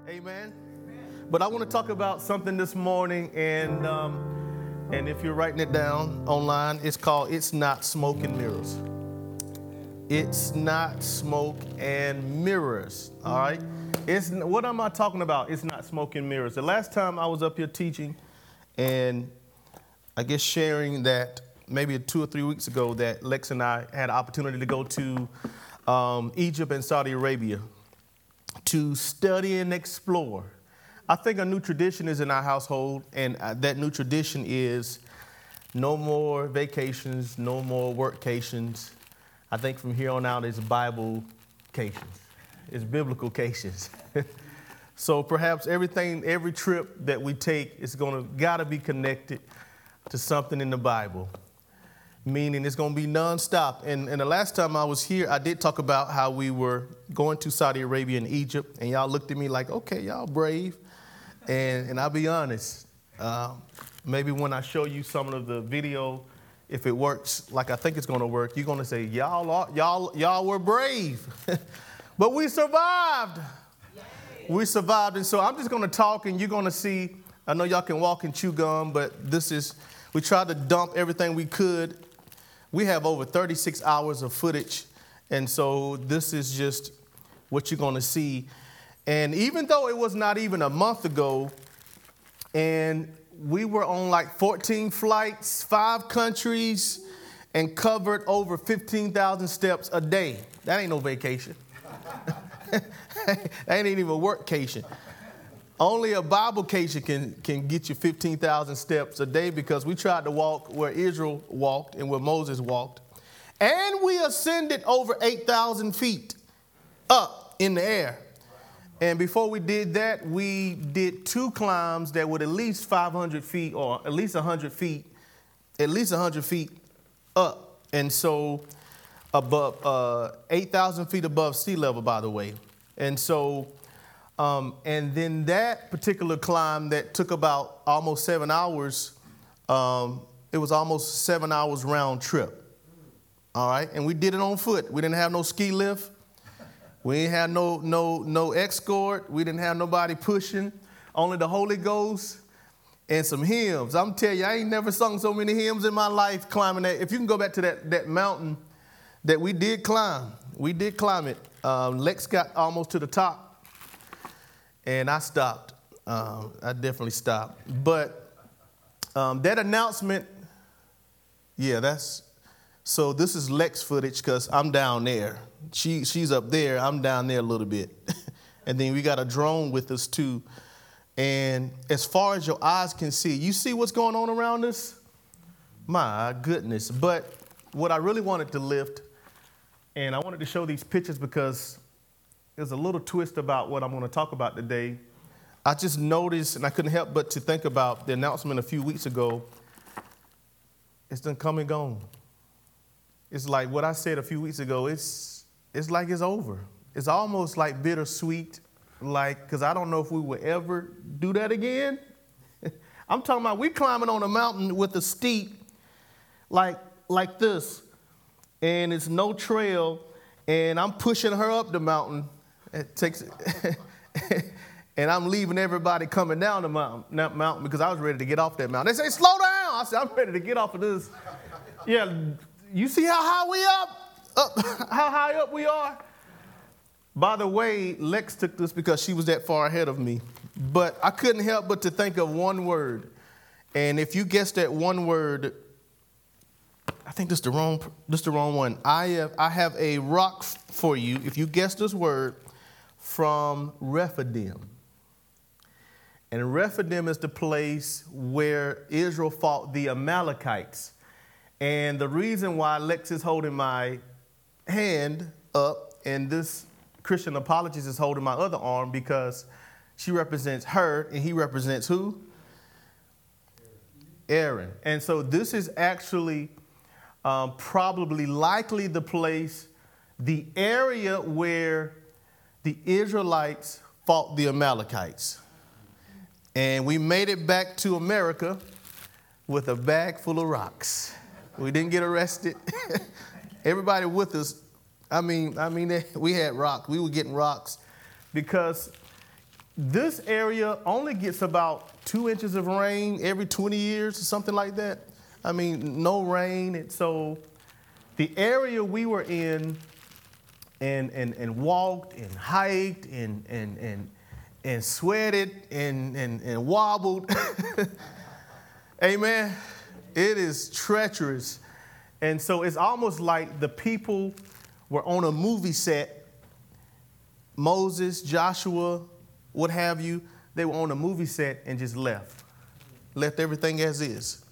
Amen. But I want to talk about something this morning, and if you're writing it down online, it's called "It's Not Smoke and Mirrors." It's not smoke and mirrors. All right. What am I talking about? It's not smoke and mirrors. The last time I was up here teaching, and I guess sharing that maybe 2 or 3 weeks ago that Lex and I had an opportunity to go to Egypt and Saudi Arabia to study and explore. I think a new tradition is in our household, and that new tradition is no more vacations, no more workcations. I think from here on out it's Bible-cations. It's biblical-cations. So perhaps every trip that we take is gotta be connected to something in the Bible. Meaning it's going to be nonstop. And the last time I was here, I did talk about how we were going to Saudi Arabia and Egypt, and y'all looked at me like, okay, y'all brave. And I'll be honest, maybe when I show you some of the video, if it works like I think it's going to work, you're going to say, y'all were brave. But we survived. Yay. We survived. And so I'm just going to talk, and you're going to see. I know y'all can walk and chew gum, but we tried to dump everything we could. We have over 36 hours of footage, and so this is just what you're going to see. And even though it was not even a month ago, and we were on like 14 flights, 5 countries, and covered over 15,000 steps a day. That ain't no vacation. That ain't even a workcation. Only a Bible-cation can get you 15,000 steps a day, because we tried to walk where Israel walked and where Moses walked. And we ascended over 8,000 feet up in the air. And before we did that, we did 2 climbs that were at least 500 feet or at least 100 feet, up. And so above 8,000 feet above sea level, by the way. And so and then that particular climb that took about almost 7 hours, it was almost 7 hours round trip. All right. And we did it on foot. We didn't have no ski lift. We didn't have no escort. We didn't have nobody pushing. Only the Holy Ghost and some hymns. I'm telling you, I ain't never sung so many hymns in my life climbing that. If you can go back to that mountain that we did climb it. Lex got almost to the top. And I stopped. I definitely stopped. But that announcement, so this is Lex footage, because I'm down there. She's up there. I'm down there a little bit. And then we got a drone with us too. And as far as your eyes can see, you see what's going on around us? My goodness. But what I really wanted to lift, and I wanted to show these pictures because there's a little twist about what I'm going to talk about today. I just noticed, and I couldn't help but to think about the announcement a few weeks ago. It's done come and gone. It's like what I said a few weeks ago. It's like it's over. It's almost like bittersweet, because I don't know if we will ever do that again. I'm talking about we climbing on a mountain with a steep like this, and it's no trail, and I'm pushing her up the mountain. It takes, and I'm leaving everybody coming down the mountain because I was ready to get off that mountain. They say, slow down. I said, I'm ready to get off of this. Yeah, you see how high we up? How high up we are? By the way, Lex took this because she was that far ahead of me. But I couldn't help but to think of one word. And if you guess that one word, I think this is the wrong one. I have a rock for you. If you guess this word, from Rephidim. And Rephidim is the place where Israel fought the Amalekites. And the reason why Lex is holding my hand up and this Christian apologist is holding my other arm, because she represents her and he represents who? Aaron. And so this is actually probably likely the place, the area where the Israelites fought the Amalekites. And we made it back to America with a bag full of rocks. We didn't get arrested. Everybody with us, we had rocks. We were getting rocks because this area only gets about 2 inches of rain every 20 years or something like that. I mean, no rain. And so the area we were in and walked and hiked and sweated and wobbled. Amen. It is treacherous. And so it's almost like the people were on a movie set. Moses, Joshua, what have you, they were on a movie set and just left everything as is.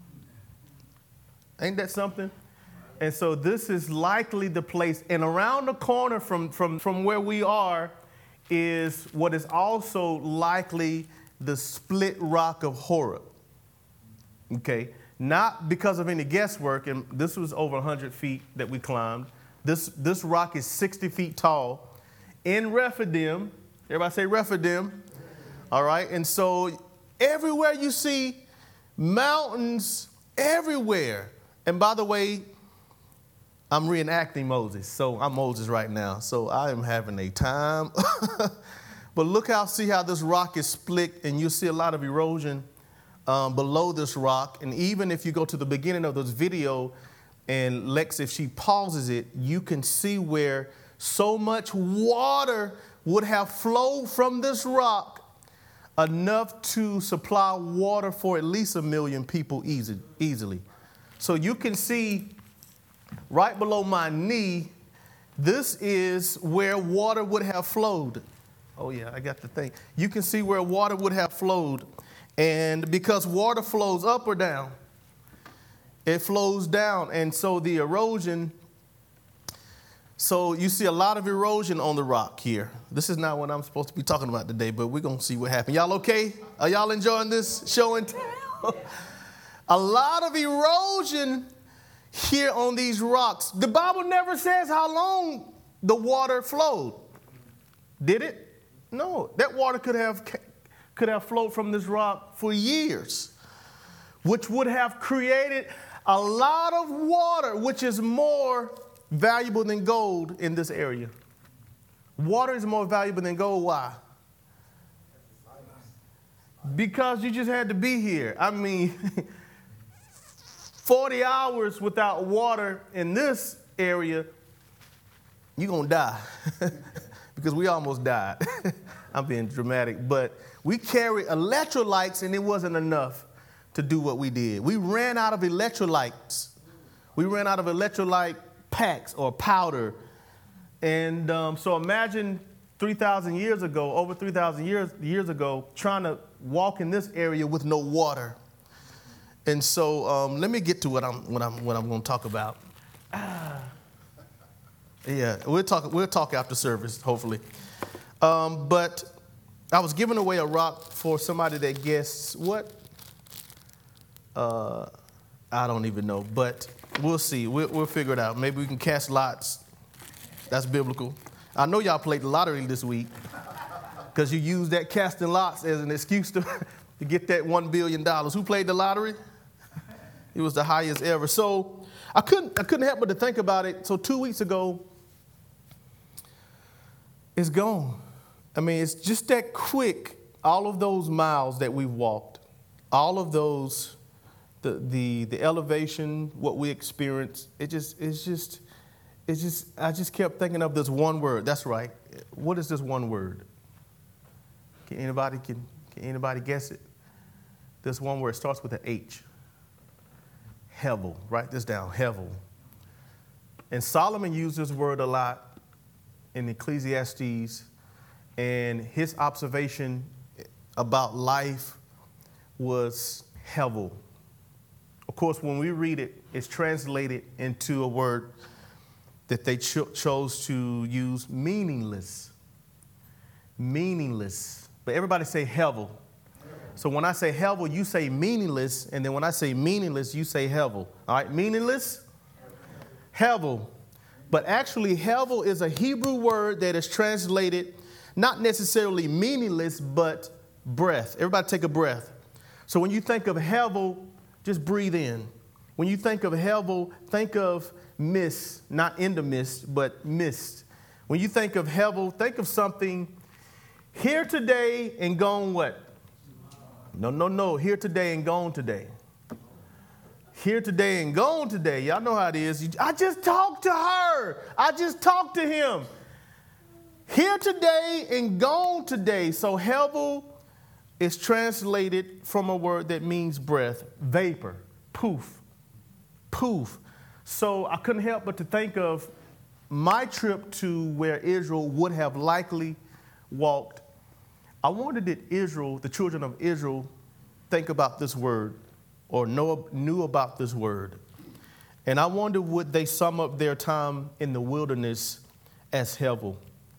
Ain't that something? And so this is likely the place. And around the corner from where we are is what is also likely the split rock of Horeb. Okay? Not because of any guesswork, and this was over 100 feet that we climbed. This rock is 60 feet tall. In Rephidim, everybody say Rephidim. All right? And so everywhere you see mountains, everywhere. And by the way, I'm reenacting Moses. So I'm Moses right now. So I am having a time. But see how this rock is split, and you'll see a lot of erosion below this rock. And even if you go to the beginning of this video, and Lex, if she pauses it, you can see where so much water would have flowed from this rock, enough to supply water for at least 1 million people easily. So you can see right below my knee, this is where water would have flowed. Oh yeah, I got the thing. You can see where water would have flowed. And because water flows up or down, it flows down. And so the erosion, so you see a lot of erosion on the rock here. This is not what I'm supposed to be talking about today, but we're going to see what happens. Y'all okay? Are y'all enjoying this show and tell? A lot of erosion here on these rocks. The Bible never says how long the water flowed. Did it? No. That water could have flowed from this rock for years, which would have created a lot of water, which is more valuable than gold in this area. Water is more valuable than gold. Why? Because you just had to be here. I mean, 40 hours without water in this area, you're going to die. Because we almost died. I'm being dramatic. But we carried electrolytes, and it wasn't enough to do what we did. We ran out of electrolytes. We ran out of electrolyte packs or powder. And so imagine 3,000 years ago, over 3,000 years ago, trying to walk in this area with no water. And so let me get to what I'm going to talk about. Yeah, we'll talk after service, hopefully. But I was giving away a rock for somebody that guessed what? I don't even know, but we'll see. We'll figure it out. Maybe we can cast lots. That's biblical. I know y'all played the lottery this week because you used that casting lots as an excuse to get that $1 billion. Who played the lottery? It was the highest ever. So I couldn't help but to think about it. So 2 weeks ago, it's gone. I mean, it's just that quick. All of those miles that we've walked, all of those, the elevation, what we experienced, I just kept thinking of this one word. That's right. What is this one word? Can anybody guess it? This one word starts with an H. Hevel. Write this down. Hevel. And Solomon used this word a lot in Ecclesiastes, and his observation about life was hevel. Of course, when we read it, it's translated into a word that they chose to use, meaningless. Meaningless. But everybody say hevel. So when I say hevel, you say meaningless, and then when I say meaningless, you say hevel. All right, meaningless? Hevel. But actually, hevel is a Hebrew word that is translated not necessarily meaningless, but breath. Everybody take a breath. So when you think of hevel, just breathe in. When you think of hevel, think of mist, not in the mist, but mist. When you think of hevel, think of something Here today and gone what? No. Here today and gone today. Here today and gone today. Y'all know how it is. I just talked to her. I just talked to him. Here today and gone today. So hevel is translated from a word that means breath, vapor, poof, poof. So I couldn't help but to think of my trip to where Israel would have likely walked. I wondered, did Israel, the children of Israel, think about this word or knew about this word? And I wonder, would they sum up their time in the wilderness as hevel?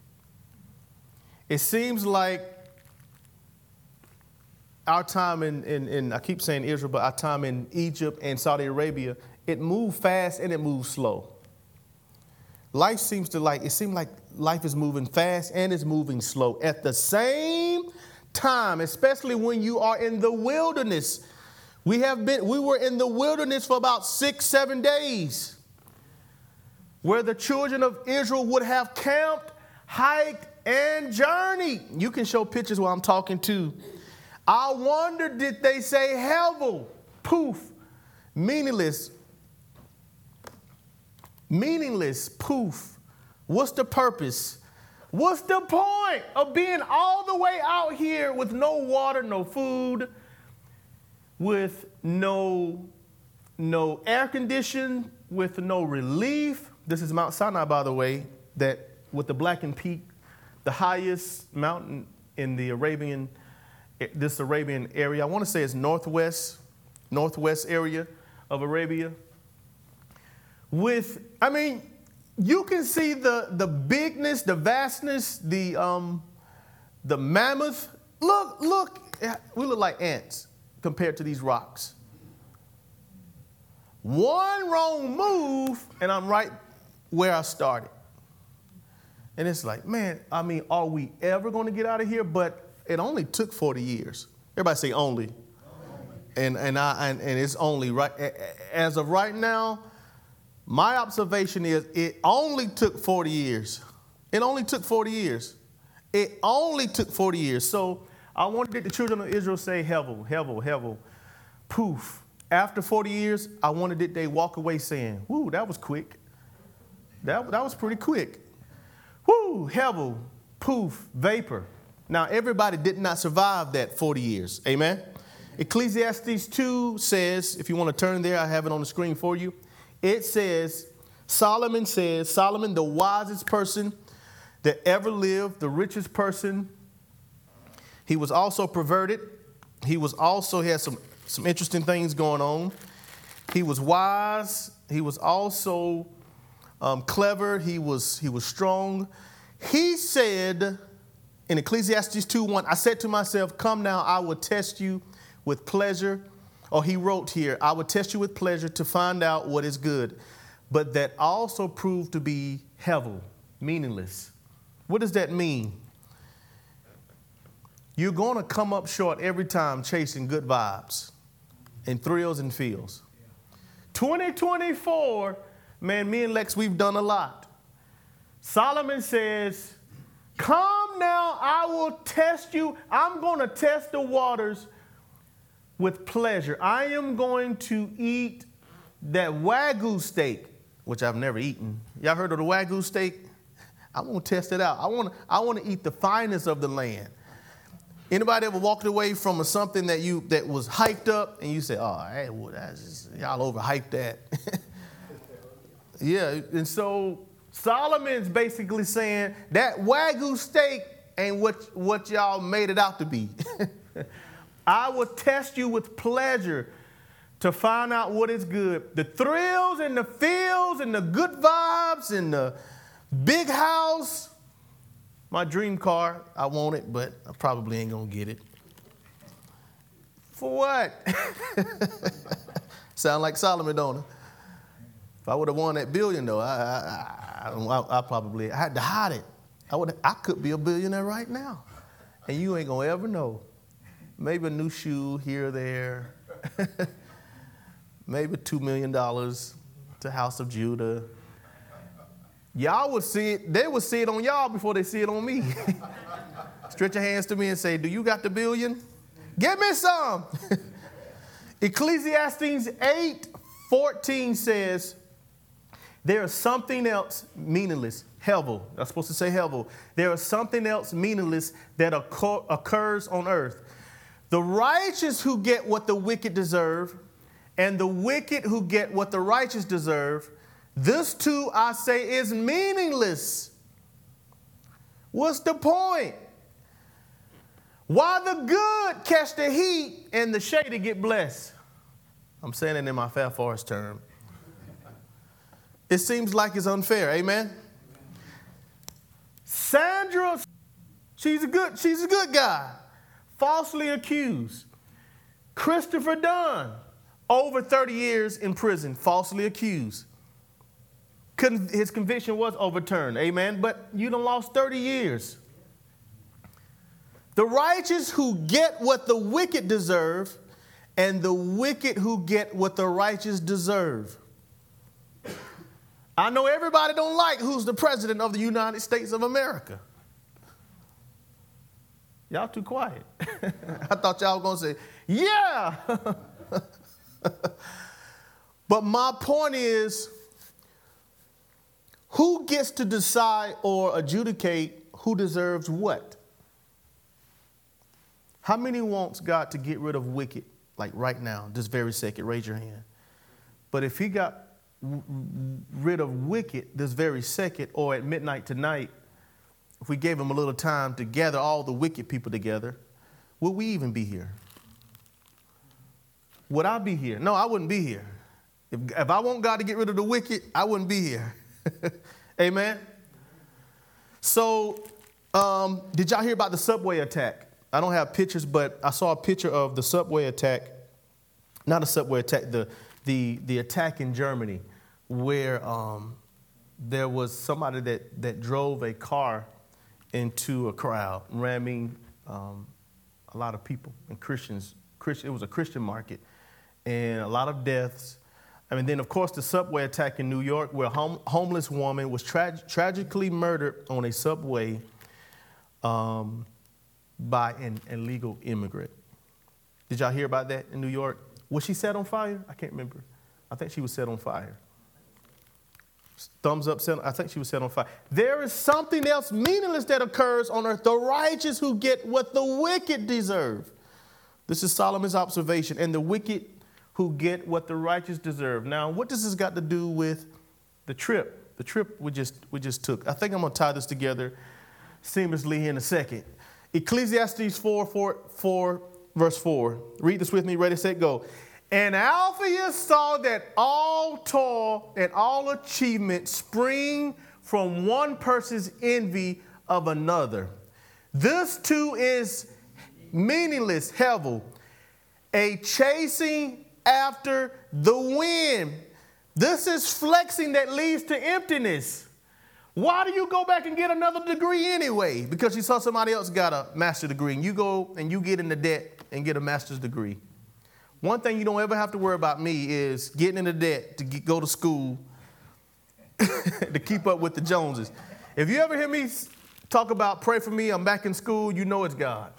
It seems like our time in I keep saying Israel, but our time in Egypt and Saudi Arabia, it moved fast and it moved slow. It seemed like life is moving fast and it's moving slow at the same time, especially when you are in the wilderness. We were in the wilderness for about 6-7 days, where the children of Israel would have camped, hiked, and journeyed. You can show pictures while I'm talking too. I wonder, did they say hevel, poof, meaningless, poof? What's the purpose? What's the point of being all the way out here with no water, no food, with no air condition, with no relief? This is Mount Sinai, by the way, that with the blackened peak, the highest mountain in the Arabian area. I want to say it's northwest area of Arabia. You can see the bigness, the vastness, the mammoth. Look, we look like ants compared to these rocks. One wrong move, and I'm right where I started. And it's like, man, are we ever going to get out of here? But it only took 40 years. Everybody say only. And it's only right. As of right now, my observation is it only took 40 years. It only took 40 years. It only took 40 years. So I wanted the children of Israel say hevel, poof. After 40 years, I wanted that they walk away saying, whoo, that was quick. That was pretty quick. Whoo, hevel, poof, vapor. Now, everybody did not survive that 40 years. Amen? Ecclesiastes 2 says, if you want to turn there, I have it on the screen for you. It says, Solomon, the wisest person that ever lived, the richest person. He was also perverted. He had some interesting things going on. He was wise. He was also clever. He was strong. He said in Ecclesiastes 2:1, I said to myself, come now, I will test you with pleasure. Or he wrote here, I will test you with pleasure to find out what is good. But that also proved to be hevel, meaningless. What does that mean? You're going to come up short every time chasing good vibes and thrills and feels. 2024, man, me and Lex, we've done a lot. Solomon says, come now, I will test you. I'm going to test the waters with pleasure. I am going to eat that Wagyu steak, which I've never eaten. Y'all heard of the Wagyu steak? I want to test it out. I want to eat the finest of the land. Anybody ever walked away from something that was hyped up and you say, oh, hey, well, that's just, y'all overhyped that. Yeah, and so Solomon's basically saying that Wagyu steak ain't what y'all made it out to be. I will test you with pleasure to find out what is good. The thrills and the feels and the good vibes and the big house. My dream car, I want it, but I probably ain't going to get it. For what? Sound like Solomon, don't it? If I would have won that billion, though, I probably had to hide it. I could be a billionaire right now, and you ain't going to ever know. Maybe a new shoe here or there. Maybe $2 million to House of Judah. Y'all would see it. They would see it on y'all before they see it on me. Stretch your hands to me and say, do you got the billion? Give me some. Ecclesiastes 8:14 says, there is something else meaningless. Hevel. I'm supposed to say hevel. There is something else meaningless that occurs on earth. The righteous who get what the wicked deserve, and the wicked who get what the righteous deserve, this too, I say, is meaningless. What's the point? Why the good catch the heat and the shady get blessed? I'm saying it in my Fat Forest term. It seems like it's unfair. Amen? Sandra, she's a good guy. Falsely accused. Christopher Dunn, over 30 years in prison, falsely accused. His conviction was overturned. Amen? But you done lost 30 years. The righteous who get what the wicked deserve, and the wicked who get what the righteous deserve. I know everybody don't like who's the president of the United States of America. Y'all too quiet. I thought y'all were going to say, yeah. But my point is, who gets to decide or adjudicate who deserves what? How many wants God to get rid of wicked, like right now, this very second? Raise your hand. But if he got rid of wicked this very second, or at midnight tonight, if we gave him a little time to gather all the wicked people together, would we even be here? Would I be here? No, I wouldn't be here. If I want God to get rid of the wicked, I wouldn't be here. Amen? So, did y'all hear about the subway attack? I don't have pictures, but I saw a picture of the subway attack. Not a subway attack, the attack in Germany, where there was somebody that drove a car into a crowd, ramming a lot of people and Christians. It was a Christian market, and a lot of deaths. I mean, then, of course, the subway attack in New York, where a homeless woman was tragically murdered on a subway by an illegal immigrant. Did y'all hear about that in New York? Was she set on fire? I can't remember. I think she was set on fire. Thumbs up, I think she was set on fire. There is something else meaningless that occurs on earth. The righteous who get what the wicked deserve. This is Solomon's observation. And the wicked who get what the righteous deserve. Now, what does this got to do with the trip? The trip we just took. I think I'm going to tie this together seamlessly in a second. Ecclesiastes 4, verse 4. Read this with me. Ready, set, go. And Alphaeus saw that all toil and all achievement spring from one person's envy of another. This too is meaningless, hevel, a chasing after the wind. This is flexing that leads to emptiness. Why do you go back and get another degree anyway? Because you saw somebody else got a master's degree, and you go and you get into debt and get a master's degree. One thing you don't ever have to worry about me is getting into debt to go to school to keep up with the Joneses. If you ever hear me talk about pray for me, I'm back in school, you know it's God.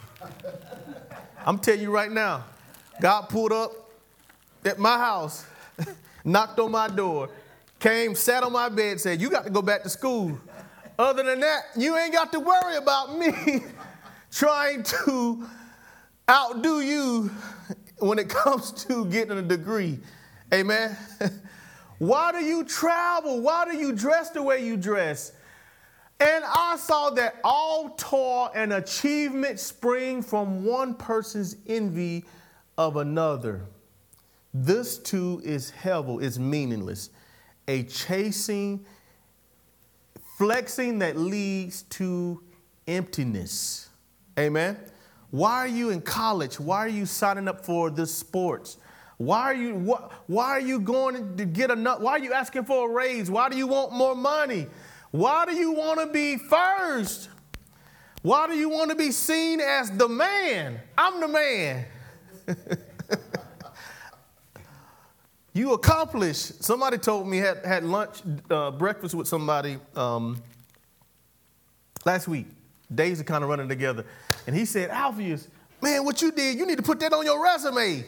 I'm telling you right now, God pulled up at my house, knocked on my door, came, sat on my bed, said, you got to go back to school. Other than that, you ain't got to worry about me trying to outdo you when it comes to getting a degree. Amen. Why do you travel? Why do you dress the way you dress? And I saw that all toil and achievement spring from one person's envy of another. This too is hevel, is meaningless. A chasing, flexing that leads to emptiness. Amen. Why are you in college? Why are you signing up for this sports? Why are you going to get enough? Why are you asking for a raise? Why do you want more money? Why do you want to be first? Why do you want to be seen as the man? I'm the man. You accomplished. Somebody told me had lunch, breakfast with somebody last week. days are kind of running together. And he said, Alpheus, man, what you did, you need to put that on your resume.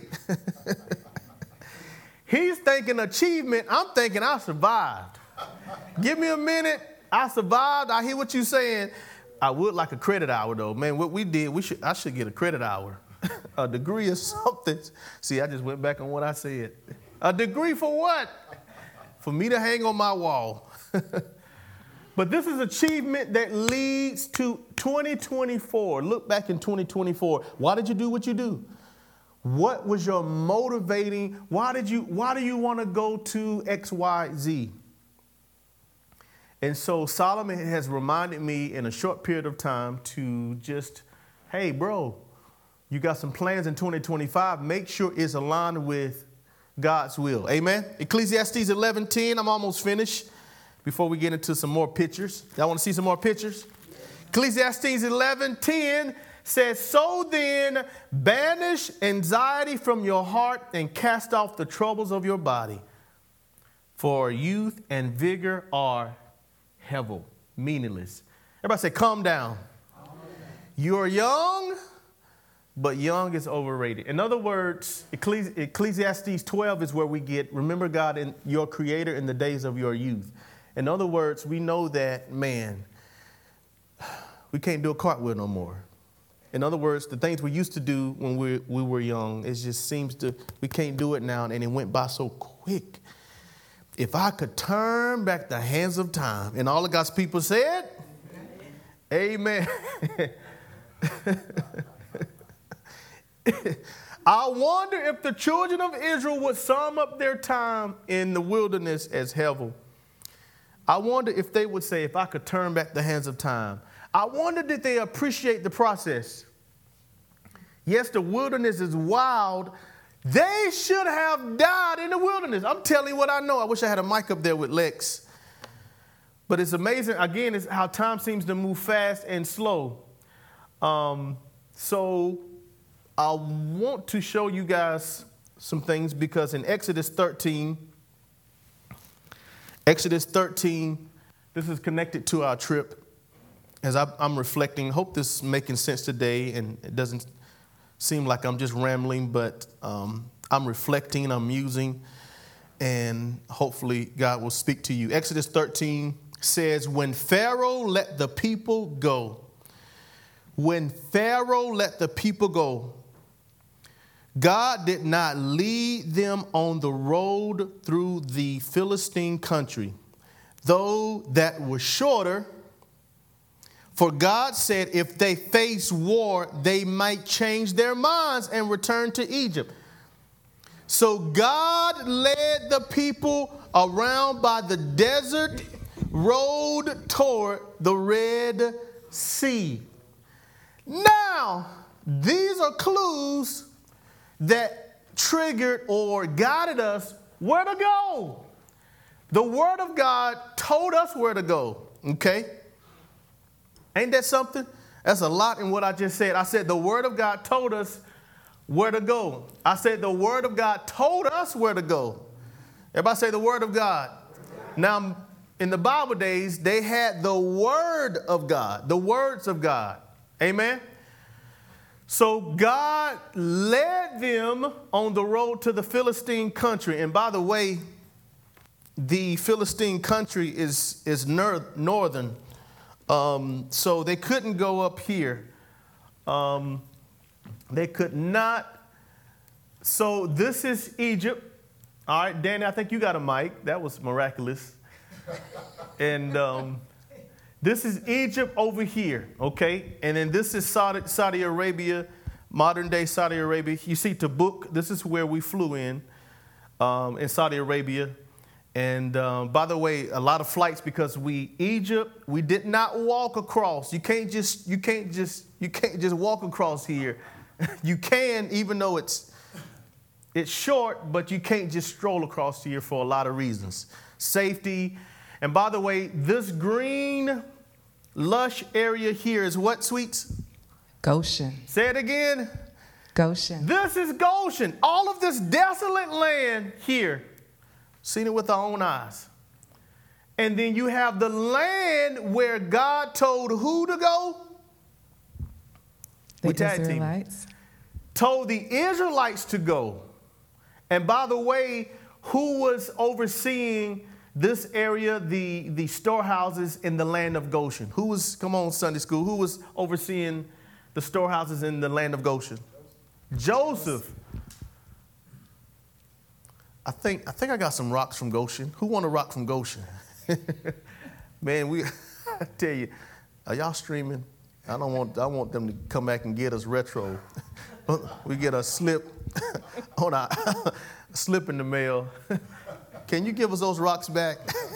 He's thinking achievement. I'm thinking I survived. Give me a minute. I survived. I hear what you're saying. I would like a credit hour, though. Man, what we did, I should get a credit hour. A degree or something. See, I just went back on what I said. A degree for what? For me to hang on my wall. But this is achievement that leads to 2024. Look back in 2024. Why did you do what you do? What was your motivating? Why do you want to go to X, Y, Z? And so Solomon has reminded me in a short period of time to just, hey, bro, you got some plans in 2025. Make sure it's aligned with God's will. Amen. Ecclesiastes 11:10. I'm almost finished before we get into some more pictures. Y'all want to see some more pictures? Ecclesiastes 11:10 says, so then banish anxiety from your heart and cast off the troubles of your body. For youth and vigor are hevel, meaningless. Everybody say, calm down. You're young, but young is overrated. In other words, Ecclesiastes 12 is where we get, remember God and your creator in the days of your youth. In other words, we know that, man, we can't do a cartwheel no more. In other words, the things we used to do when we were young, it just seems we can't do it now, and it went by so quick. If I could turn back the hands of time, and all of God's people said, amen. I wonder if the children of Israel would sum up their time in the wilderness as hevel. I wonder if they would say, if I could turn back the hands of time. I wonder did they appreciate the process. Yes, the wilderness is wild. They should have died in the wilderness. I'm telling you what I know. I wish I had a mic up there with Lex. But it's amazing, again, it's how time seems to move fast and slow. So I want to show you guys some things because in Exodus 13, this is connected to our trip. As I'm reflecting, hope this is making sense today and it doesn't seem like I'm just rambling, but I'm reflecting, I'm musing, and hopefully God will speak to you. Exodus 13 says, when Pharaoh let the people go, God did not lead them on the road through the Philistine country, though that was shorter. For God said if they face war, they might change their minds and return to Egypt. So God led the people around by the desert road toward the Red Sea. Now, these are clues that triggered or guided us where to go. The Word of God told us where to go, okay? Ain't that something? That's a lot in what I just said. I said the Word of God told us where to go. I said the Word of God told us where to go. Everybody say the Word of God. Now, in the Bible days, they had the Word of God, the words of God. Amen? So God led them on the road to the Philistine country. And by the way, the Philistine country is northern. So they couldn't go up here. They could not. So this is Egypt. All right, Danny, I think you got a mic. That was miraculous. And this is Egypt over here, okay? And then this is Saudi Arabia, modern day Saudi Arabia. You see Tabuk, this is where we flew in Saudi Arabia. And by the way, a lot of flights because Egypt, we did not walk across. You can't just walk across here. You can, even though it's short, but you can't just stroll across here for a lot of reasons. Safety. And by the way, this green, lush area here is what, sweets? Goshen. Say it again. Goshen. This is Goshen. All of this desolate land here. Seen it with our own eyes. And then you have the land where God told who to go? We tag team. Israelites. Told the Israelites to go. And by the way, who was overseeing this area, the storehouses in the land of Goshen? Who was, come on, Sunday school, who was overseeing the storehouses in the land of Goshen? Joseph. I think I got some rocks from Goshen. Who want a rock from Goshen? Man, I tell you, are y'all streaming? I want them to come back and get us retro. We get a slip on our slip in the mail. Can you give us those rocks back?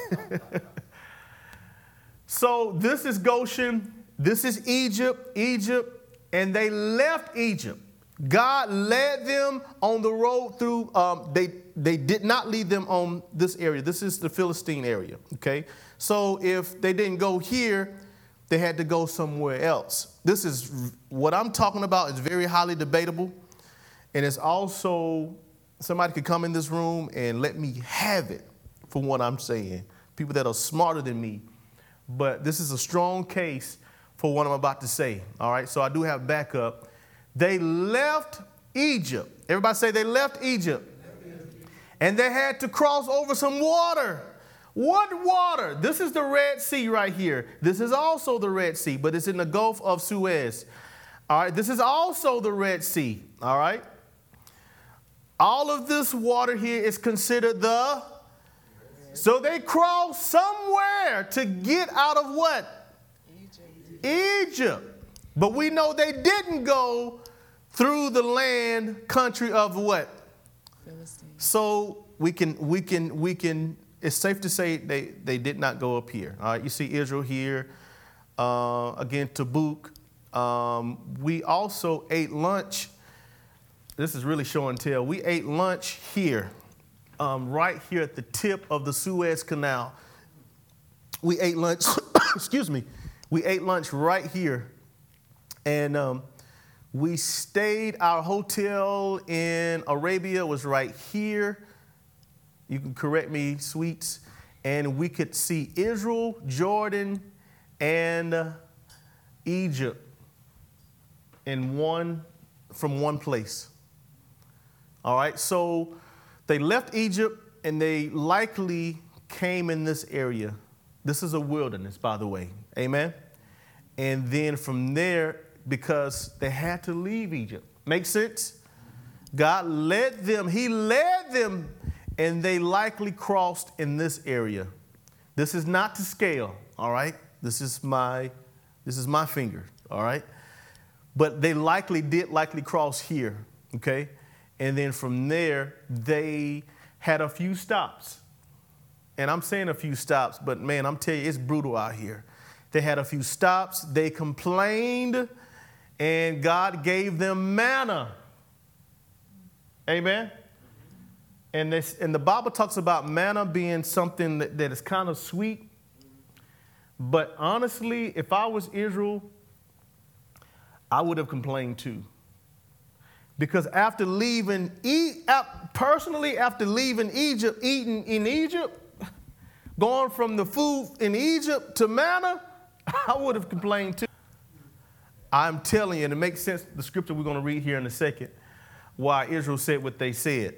So this is Goshen. This is Egypt, and they left Egypt. God led them on the road through, they did not lead them on this area. This is the Philistine area, okay? So if they didn't go here, they had to go somewhere else. This is, what I'm talking about is very highly debatable. And it's also, somebody could come in this room and let me have it for what I'm saying. People that are smarter than me. But this is a strong case for what I'm about to say, all right? So I do have backup. They left Egypt. Everybody say they left Egypt. And they had to cross over some water. What water? This is the Red Sea right here. This is also the Red Sea, but it's in the Gulf of Suez. All right, this is also the Red Sea. All right. All of this water here is considered the... So they crossed somewhere to get out of what? Egypt. But we know they didn't go through the land, country of what? Philistine. So we can, it's safe to say they did not go up here. All right, you see Israel here, again, Tabuk. We also ate lunch. This is really show and tell. We ate lunch here, right here at the tip of the Suez Canal. We ate lunch, excuse me, we ate lunch right here. And we stayed, our hotel in Arabia was right here. You can correct me, sweets. And we could see Israel, Jordan, and Egypt from one place. All right, so they left Egypt and they likely came in this area. This is a wilderness, by the way. Amen. And then from there, because they had to leave Egypt. Make sense? God led them. He led them, and they likely crossed in this area. This is not to scale, all right? This is my finger, all right? But they did likely cross here, okay? And then from there, they had a few stops. And I'm saying a few stops, but man, I'm telling you, it's brutal out here. They had a few stops. They complained, and God gave them manna. Amen? And the Bible talks about manna being something that is kind of sweet. But honestly, if I was Israel, I would have complained too. Because after leaving Egypt, eating in Egypt, going from the food in Egypt to manna, I would have complained too. I'm telling you, and it makes sense, the scripture we're going to read here in a second, why Israel said what they said.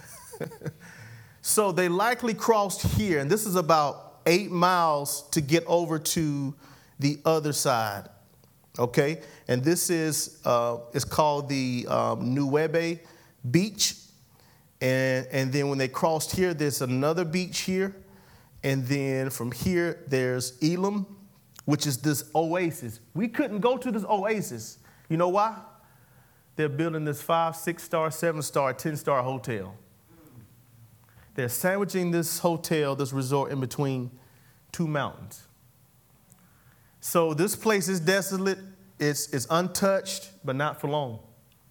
So they likely crossed here, and this is about 8 miles to get over to the other side, okay? And this is it's called the Nuwebe Beach, and then when they crossed here, there's another beach here, and then from here, there's Elim, which is this oasis. We couldn't go to this oasis. You know why? They're building this 5, 6-star, 7-star, 10-star hotel. They're sandwiching this hotel, this resort, in between 2 mountains. So this place is desolate. It's untouched, but not for long.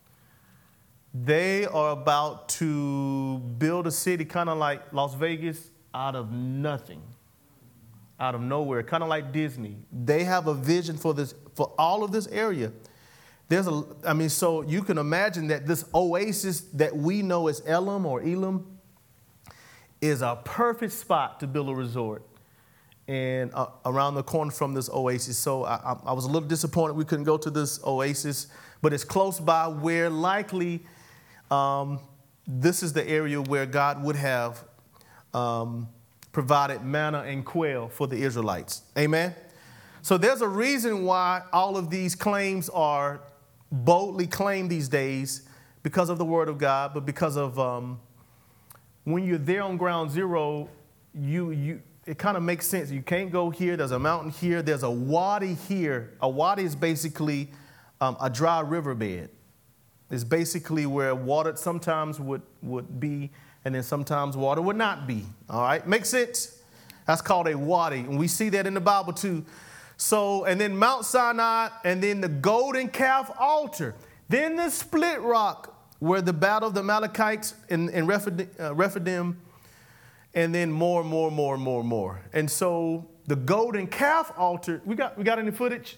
They are about to build a city kind of like Las Vegas out of nothing, out of nowhere, kind of like Disney. They have a vision for all of this area. So you can imagine that this oasis that we know as Elim is a perfect spot to build a resort. and around the corner from this oasis. So I was a little disappointed we couldn't go to this oasis, but it's close by where likely this is the area where God would have provided manna and quail for the Israelites. Amen? So there's a reason why all of these claims are boldly claimed these days, because of the Word of God, but because of when you're there on ground zero, it kind of makes sense. You can't go here. There's a mountain here. There's a wadi here. A wadi is basically a dry riverbed. It's basically where water sometimes would be, and then sometimes water would not be. All right? Makes sense? That's called a wadi, and we see that in the Bible too. So, and then Mount Sinai, and then the golden calf altar. Then the split rock, where the battle of the Amalekites in Rephidim, and then more. And so the golden calf altar, we got any footage?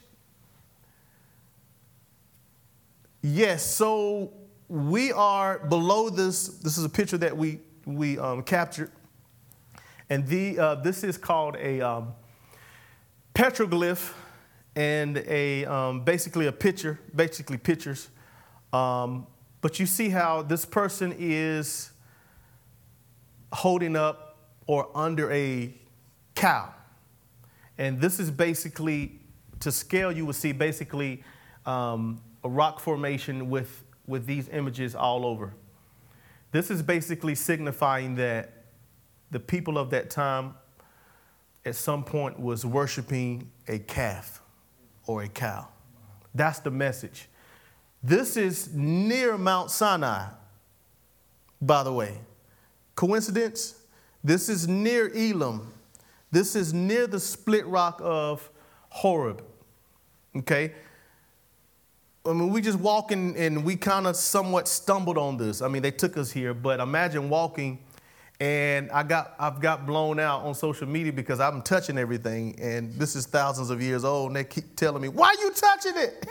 Yes, so we are below this. This is a picture that we captured. And this is called a petroglyph, and basically a picture, pictures. But you see how this person is holding up or under a cow. And this is basically, to scale, you would see basically a rock formation with these images all over. This is basically signifying that the people of that time at some point was worshiping a calf or a cow. That's the message. This is near Mount Sinai, by the way. Coincidence? This is near Elim. This is near the split rock of Horeb. Okay? I mean, we just walking and we kind of somewhat stumbled on this. I mean, they took us here, but imagine walking and I've got blown out on social media because I'm touching everything, and this is thousands of years old, and they keep telling me, why are you touching it?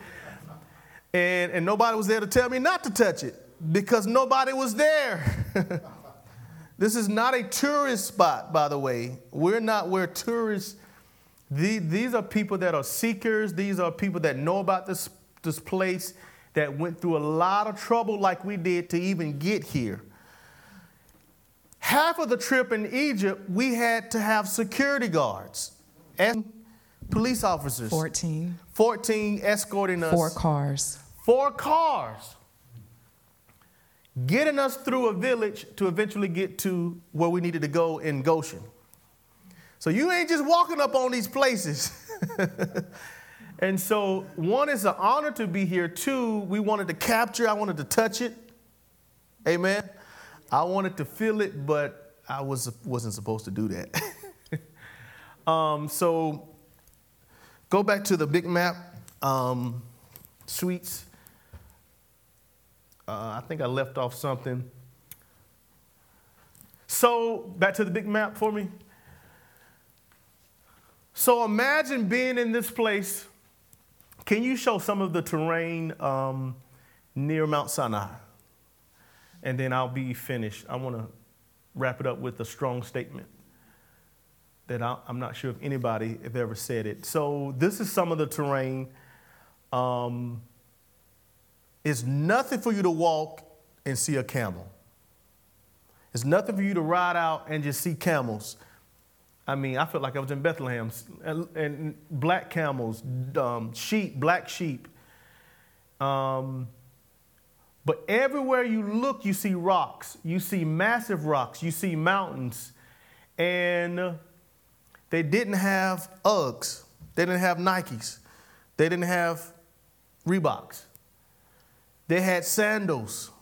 and nobody was there to tell me not to touch it because nobody was there. This is not a tourist spot, by the way. We're not where tourists, these are people that are seekers. These are people that know about this place, that went through a lot of trouble like we did to even get here. Half of the trip in Egypt, we had to have security guards and police officers. 14 escorting us. 4 cars. Getting us through a village to eventually get to where we needed to go in Goshen. So you ain't just walking up on these places. And so, 1, it's an honor to be here. 2, we wanted to capture, I wanted to touch it. Amen. I wanted to feel it, but I wasn't supposed to do that. So go back to the big map, suites. I think I left off something. So back to the big map for me. So imagine being in this place. Can you show some of the terrain near Mount Sinai? And then I'll be finished. I want to wrap it up with a strong statement that I'm not sure if anybody have ever said it. So this is some of the terrain. It's nothing for you to walk and see a camel. It's nothing for you to ride out and just see camels. I mean, I felt like I was in Bethlehem, and black camels, sheep, black sheep. But everywhere you look, you see rocks. You see massive rocks. You see mountains. And they didn't have Uggs. They didn't have Nikes. They didn't have Reeboks. They had sandals.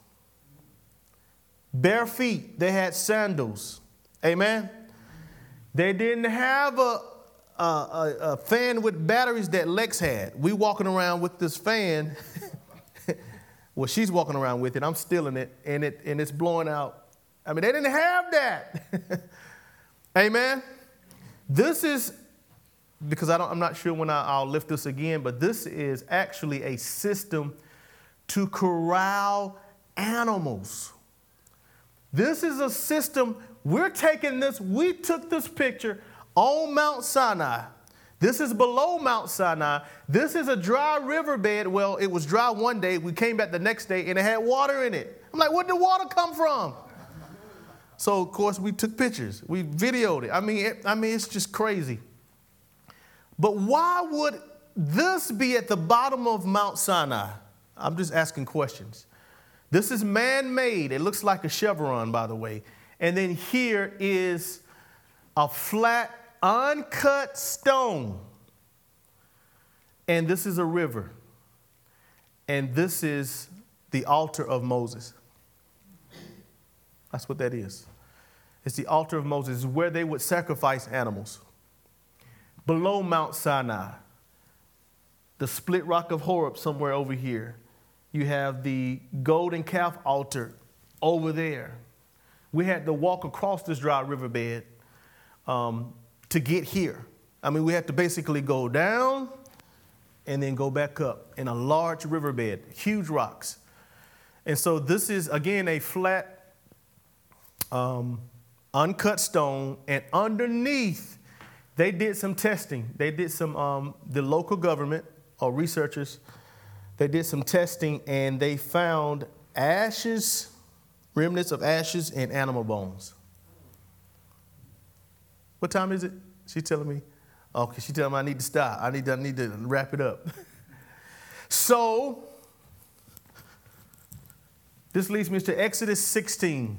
Bare feet, they had sandals. Amen? They didn't have a fan with batteries that Lex had. We walking around with this fan. Well, she's walking around with it. I'm stealing it, and it's blowing out. I mean, they didn't have that. Amen? This is, because I'm not sure when I'll lift this again, but this is actually a system to corral animals. This is a system. We took this picture on Mount Sinai. This is below Mount Sinai. This is a dry riverbed. Well, it was dry one day. We came back the next day, and it had water in it. I'm like, where did the water come from? So, of course, we took pictures. We videoed it. I mean, it's just crazy. But why would this be at the bottom of Mount Sinai? I'm just asking questions. This is man-made. It looks like a chevron, by the way. And then here is a flat, uncut stone. And this is a river. And this is the altar of Moses. That's what that is. It's the altar of Moses, where they would sacrifice animals. Below Mount Sinai, the split rock of Horeb somewhere over here. You have the golden calf altar over there. We had to walk across this dry riverbed to get here. I mean, we had to basically go down and then go back up in a large riverbed, huge rocks. And so this is, again, a flat, uncut stone. And underneath, they did some testing. They did some, the local government or researchers, they did some testing and they found ashes, remnants of ashes and animal bones. What time is it? She's telling me. Okay, she's telling me I need to stop. I need to wrap it up. So, this leads me to Exodus 16.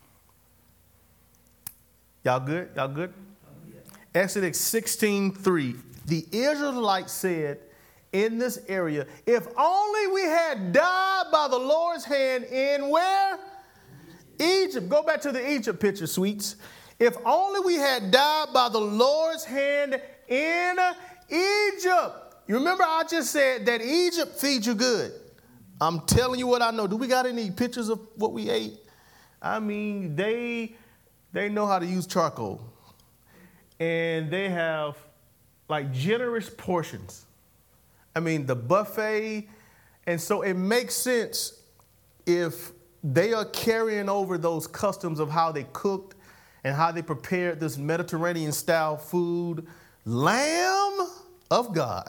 Y'all good? Y'all good? Exodus 16:3. The Israelites said in this area, if only we had died by the Lord's hand in where? Egypt. Go back to the Egypt picture, sweets. If only we had died by the Lord's hand in Egypt. You remember I just said that Egypt feeds you good. I'm telling you what I know. Do we got any pictures of what we ate? I mean, they know how to use charcoal. And they have like generous portions. I mean, the buffet. And so it makes sense if they are carrying over those customs of how they cooked and how they prepared this Mediterranean style food. Lamb of God.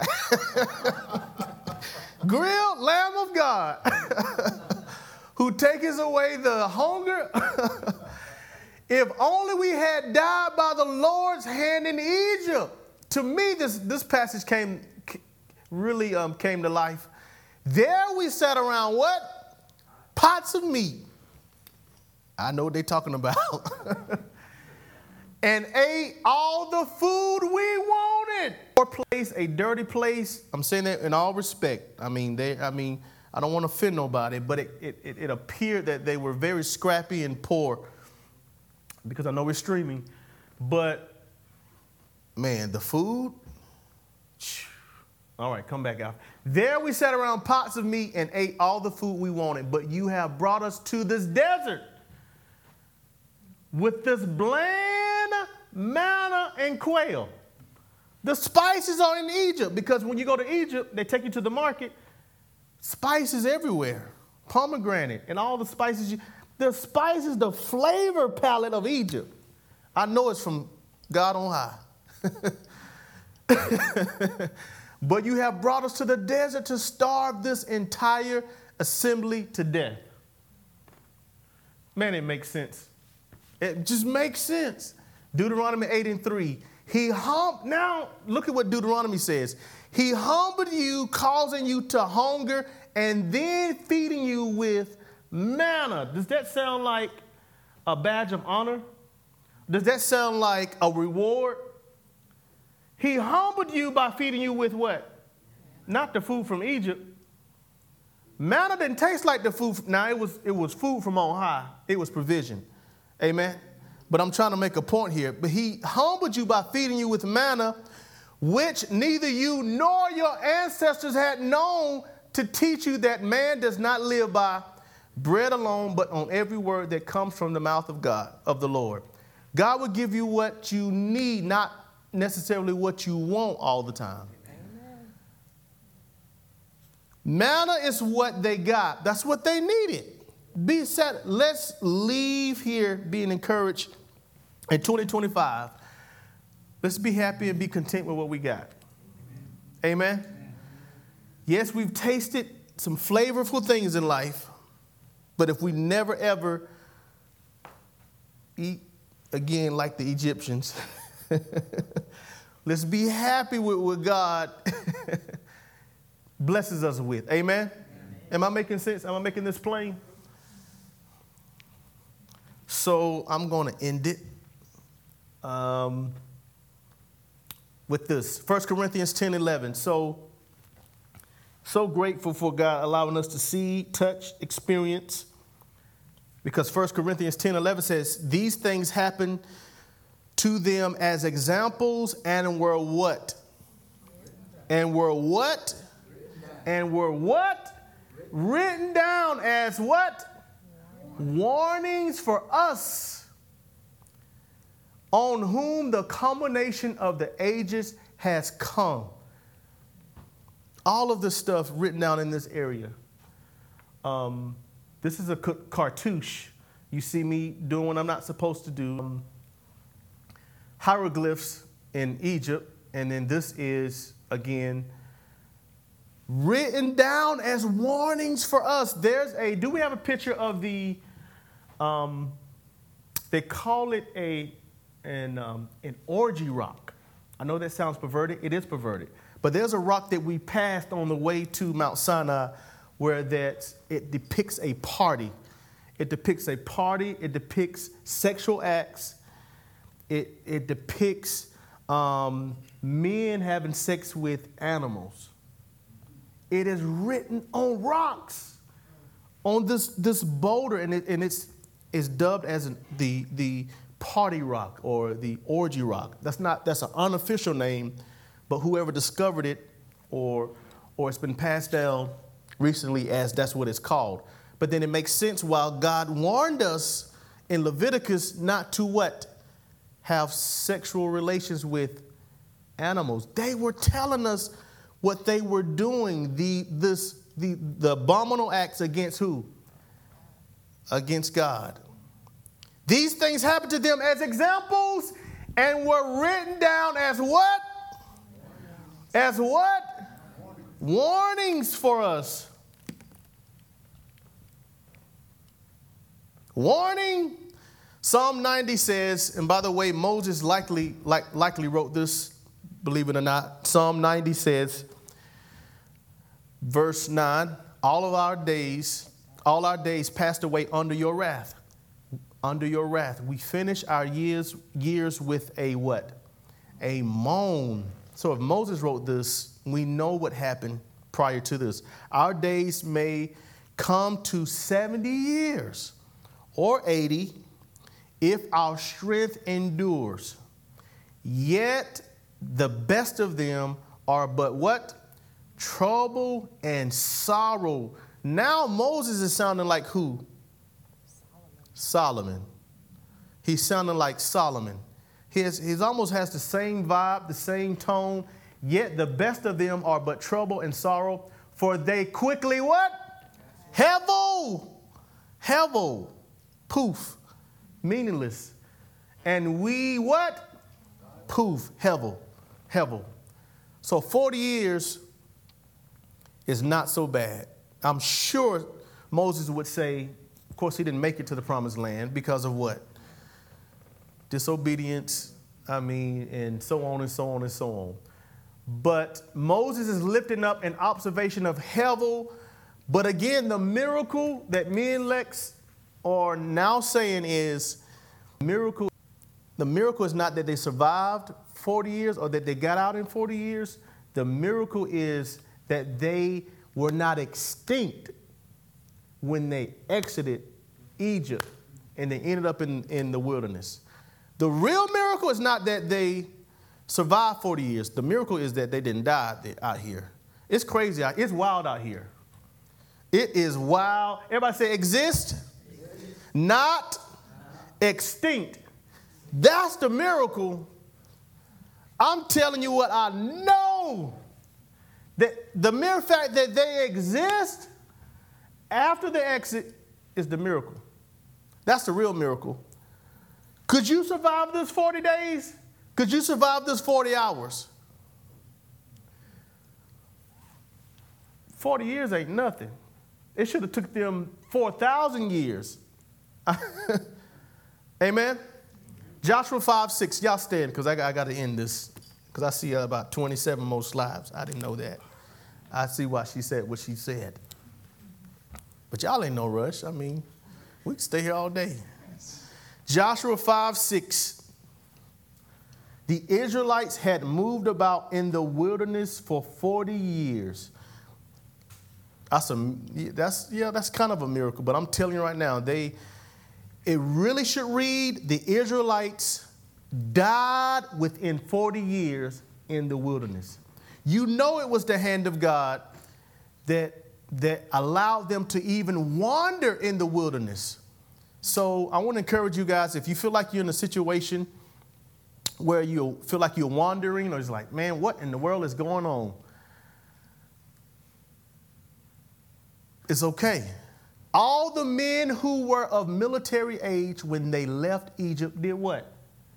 Grilled Lamb of God. Who taketh away the hunger. If only we had died by the Lord's hand in Egypt. To me, this passage really came to life. There we sat around what? Pots of meat. I know what they're talking about. And ate all the food we wanted. Poor place, a dirty place. I'm saying that in all respect. I don't want to offend nobody, but it appeared that they were very scrappy and poor. Because I know we're streaming. But, man, the food. All right, come back out. There we sat around pots of meat and ate all the food we wanted. But you have brought us to this desert with this bland manna and quail. The spices are in Egypt because when you go to Egypt, they take you to the market. Spices everywhere. Pomegranate and all the spices. The spices, the flavor palette of Egypt. I know it's from God on high. But you have brought us to the desert to starve this entire assembly to death. Man, it makes sense. It just makes sense. Deuteronomy 8:3. Now, look at what Deuteronomy says. He humbled you, causing you to hunger, and then feeding you with manna. Does that sound like a badge of honor? Does that sound like a reward? He humbled you by feeding you with what? Not the food from Egypt. Manna didn't taste like the food. Now, it was food from on high. It was provision. Amen? But I'm trying to make a point here. But he humbled you by feeding you with manna, which neither you nor your ancestors had known, to teach you that man does not live by bread alone, but on every word that comes from the mouth of God, of the Lord. God will give you what you need, not necessarily what you want all the time. Amen. Manna is what they got. That's what they needed. Be set. Let's leave here being encouraged in 2025 Let's be happy and be content with what we got. Amen? Yes, we've tasted some flavorful things in life, but if we never, ever eat again like the Egyptians, let's be happy with what God blesses us with. Amen? Am I making sense? Am I making this plain? So I'm going to end it with this. 1 Corinthians 10:11. So grateful for God allowing us to see, touch, experience. Because 1 Corinthians 10:11 says, these things happened to them as examples and were what? And were what? And were what? Written down as what? Warnings for us, on whom the culmination of the ages has come. All of this stuff written down in this area. This is a cartouche. You see me doing what I'm not supposed to do. Hieroglyphs in Egypt. And then this is, again, written down as warnings for us. Do we have a picture of the, they call it an orgy rock. I know that sounds perverted. It is perverted. But there's a rock that we passed on the way to Mount Sinai where it depicts a party. It depicts a party. It depicts sexual acts. It depicts men having sex with animals. It is written on rocks, on this boulder, and it's dubbed as the party rock or the orgy rock. That's an unofficial name, but whoever discovered it or it's been passed down recently as that's what it's called. But then it makes sense while God warned us in Leviticus not to what? Have sexual relations with animals. They were telling us what they were doing, the abominable acts against who? Against God. These things happened to them as examples and were written down as what? As what? Warnings for us. Warning. Psalm 90 says, and by the way, Moses likely wrote this, believe it or not. Psalm 90 says, verse 9, all our days passed away under your wrath. Under your wrath. We finish our years with a what? A moan. So if Moses wrote this, we know what happened prior to this. Our days may come to 70 years or 80 if our strength endures. Yet the best of them are but what? Trouble and sorrow. Now Moses is sounding like who? Solomon. He's sounding like Solomon. He almost has the same vibe, the same tone. Yet the best of them are but trouble and sorrow. For they quickly what? Hevel. Poof. Meaningless. And we what? Poof. Hevel. So 40 years is not so bad. I'm sure Moses would say, of course, he didn't make it to the promised land because of what? Disobedience, and so on and so on and so on. But Moses is lifting up an observation of Hevel. But again, the miracle that me and Lex are now saying is the miracle is not that they survived 40 years or that they got out in 40 years. The miracle is that they were not extinct when they exited Egypt and they ended up in the wilderness. The real miracle is not that they survived 40 years. The miracle is that they didn't die out here. It's crazy. It's wild out here. It is wild. Everybody say exist, not extinct. That's the miracle. I'm telling you what I know. That the mere fact that they exist after the exit is the miracle. That's the real miracle. Could you survive this 40 days? Could you survive this 40 hours? 40 years ain't nothing. It should have took them 4,000 years. Amen? Joshua 5:6. Y'all stand because I got to end this because I see about 27 more slides. I didn't know that. I see why she said what she said. But y'all ain't no rush. I mean, we can stay here all day. Joshua 5:6. The Israelites had moved about in the wilderness for 40 years. That's kind of a miracle, but I'm telling you right now, it really should read, the Israelites died within 40 years in the wilderness. You know it was the hand of God that allowed them to even wander in the wilderness. So I want to encourage you guys, if you feel like you're in a situation where you feel like you're wandering, or it's like, man, what in the world is going on? It's okay. All the men who were of military age when they left Egypt did what?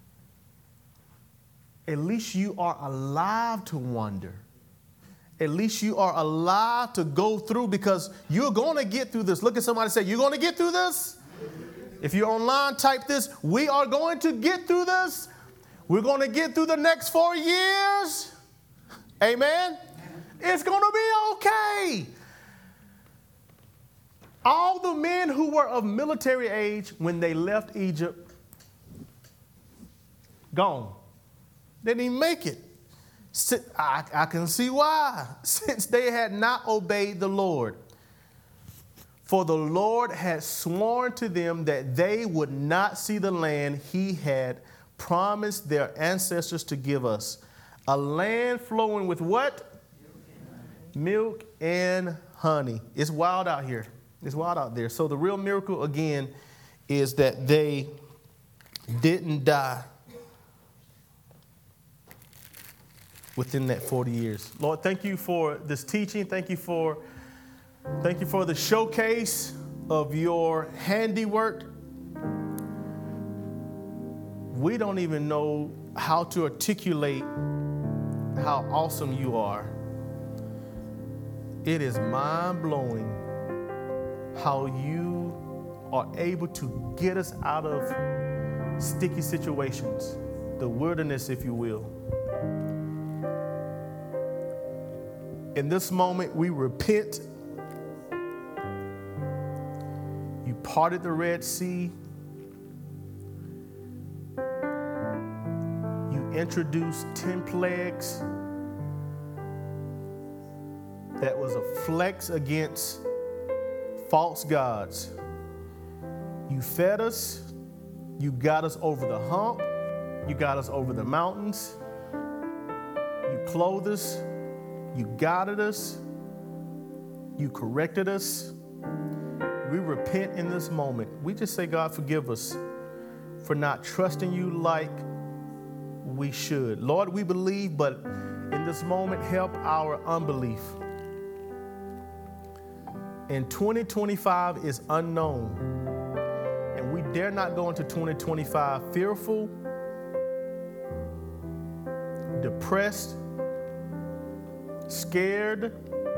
At least you are alive to wander. At least you are alive to go through, because you're going to get through this. Look at somebody and say, you're going to get through this? If you're online, type this. We are going to get through this. We're going to get through the next 4 years. Amen? It's going to be okay. All the men who were of military age when they left Egypt, gone. They didn't even make it. I can see why. Since they had not obeyed the Lord. For the Lord had sworn to them that they would not see the land he had promised their ancestors to give us. A land flowing with what? Milk and honey. It's wild out here. It's wild out there. So the real miracle, again, is that they didn't die within that 40 years. Lord, thank you for this teaching. Thank you for the showcase of your handiwork. We don't even know how to articulate how awesome you are. It is mind-blowing how you are able to get us out of sticky situations, the wilderness, if you will. In this moment, we repent. You parted the Red Sea. You introduced 10 plagues. That was a flex against false gods. You fed us. You got us over the hump. You got us over the mountains. You clothed us. You guided us. You corrected us. We repent in this moment. We just say, God, forgive us for not trusting you like we should. Lord, we believe, but in this moment, help our unbelief. And 2025 is unknown. And we dare not go into 2025 fearful, depressed, scared.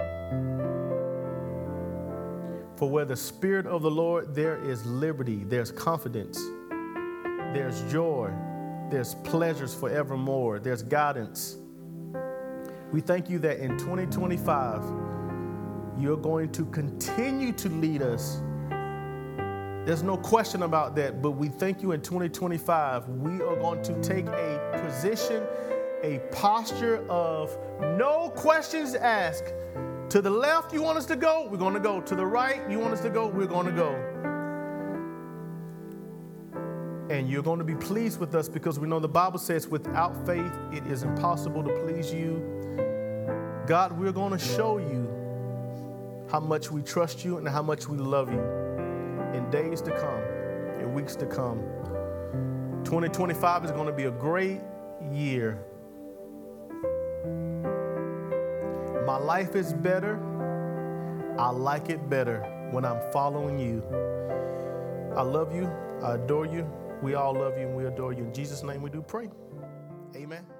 For where the Spirit of the Lord, there is liberty, there's confidence, there's joy, there's pleasures forevermore, there's guidance. We thank you that in 2025, you're going to continue to lead us. There's no question about that, but we thank you in 2025, we are going to take a position, a posture of no questions asked. To the left, you want us to go, we're going to go. To the right, you want us to go, we're going to go. And you're going to be pleased with us because we know the Bible says without faith, it is impossible to please you. God, we're going to show you how much we trust you and how much we love you in days to come, in weeks to come. 2025 is going to be a great year. My life is better. I like it better when I'm following you. I love you. I adore you. We all love you and we adore you. In Jesus' name we do pray. Amen.